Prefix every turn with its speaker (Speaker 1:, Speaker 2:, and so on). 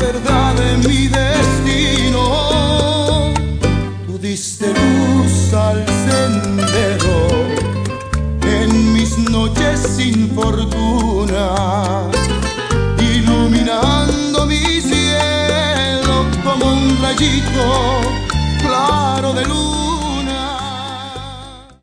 Speaker 1: verdad de mi destino. Tú diste luz al sendero en mis noches sin fortuna, iluminando mi cielo como un rayito claro de luz.